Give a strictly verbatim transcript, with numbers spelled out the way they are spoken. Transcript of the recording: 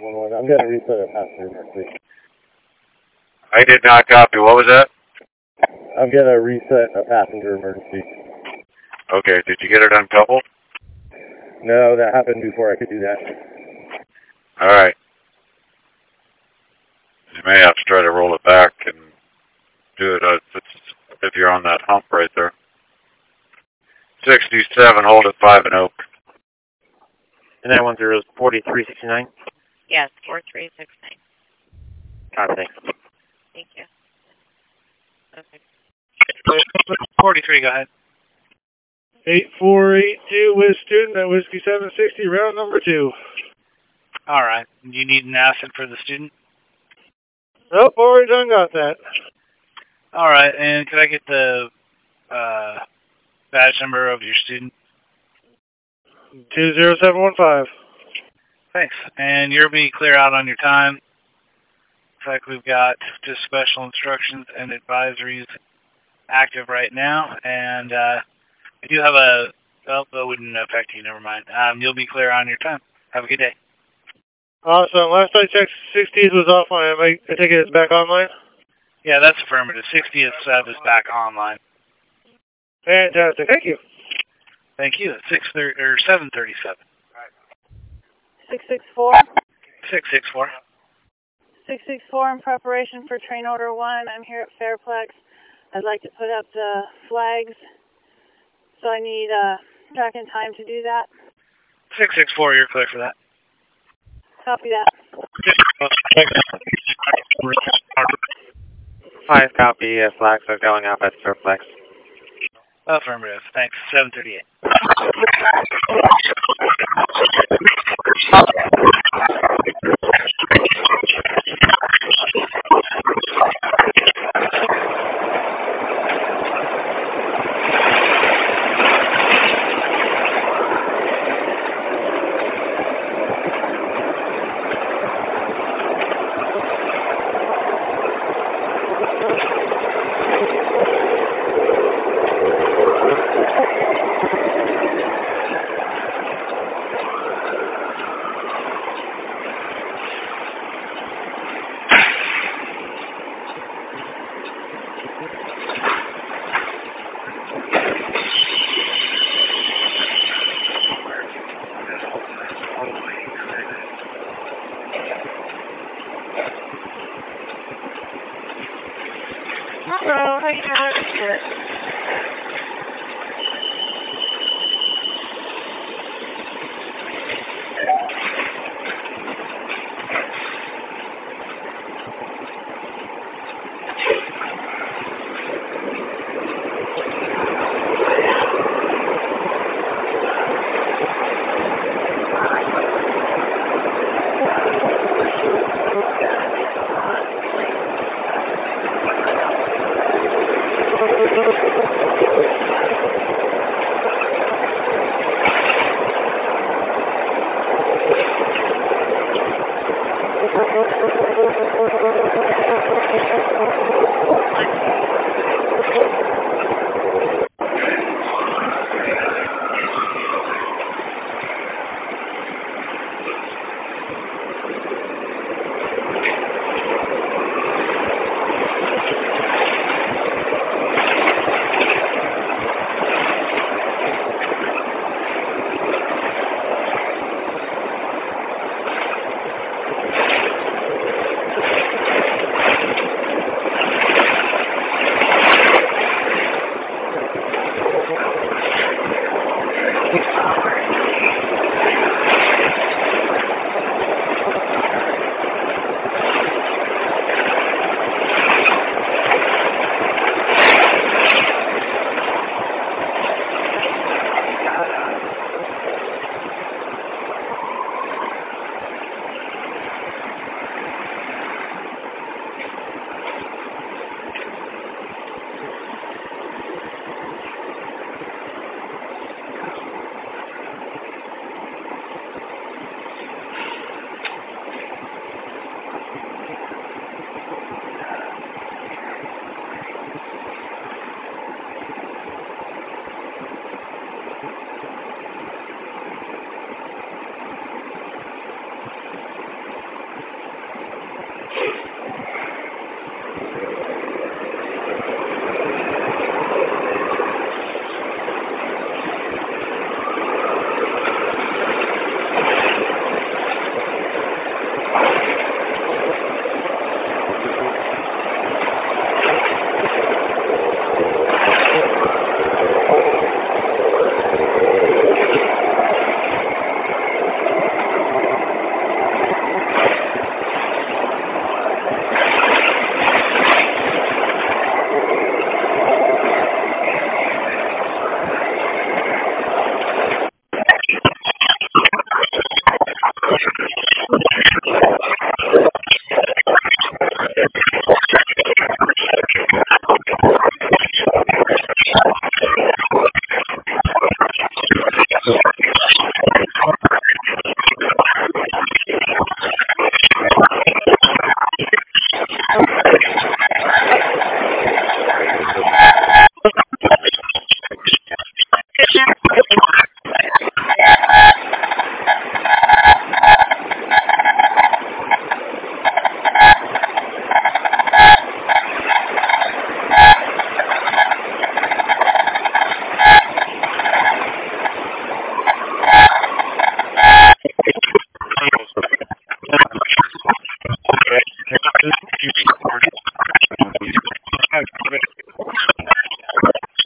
one one. I'm going to reset a passenger emergency. I did not copy. What was that? I'm going to reset a passenger emergency. Okay, did you get it uncoupled? No, that happened before I could do that. All right. You may have to try to roll it back and do it uh, if, it's, if you're on that hump right there. sixty-seven, hold at five and Oak. nine one zero, forty-three sixty-nine? Yes, four three six nine. Copy, thanks. Thank you. Okay. forty-three, go ahead. eight four eight two with student at Whiskey seven sixty, round number two. All right. Do you need an acid for the student? Nope, already done got that. All right, and could I get the uh, badge number of your student? two zero seven one five. Thanks. And you'll be clear out on your time. Looks like we've got just special instructions and advisories active right now, and uh, we do have a, well, that wouldn't affect you, never mind. Um, you'll be clear on your time. Have a good day. Awesome. Last I checked, sixties was offline. I, I take it it's back online? Yeah, that's affirmative. sixtieth sub is back online. Fantastic. Thank you. Thank you. Six thirty or seven thirty-seven. Six six four. Six six four. Six six four. In preparation for train order one. I'm here at Fairplex. I'd like to put up the flags, so I need uh, track and time to do that. Six six four. You're clear for that. Copy that. Five copy, uh, flags are going up at Fairplex. Affirmative. Thanks. seven thirty-eight. Hello, I have it. Good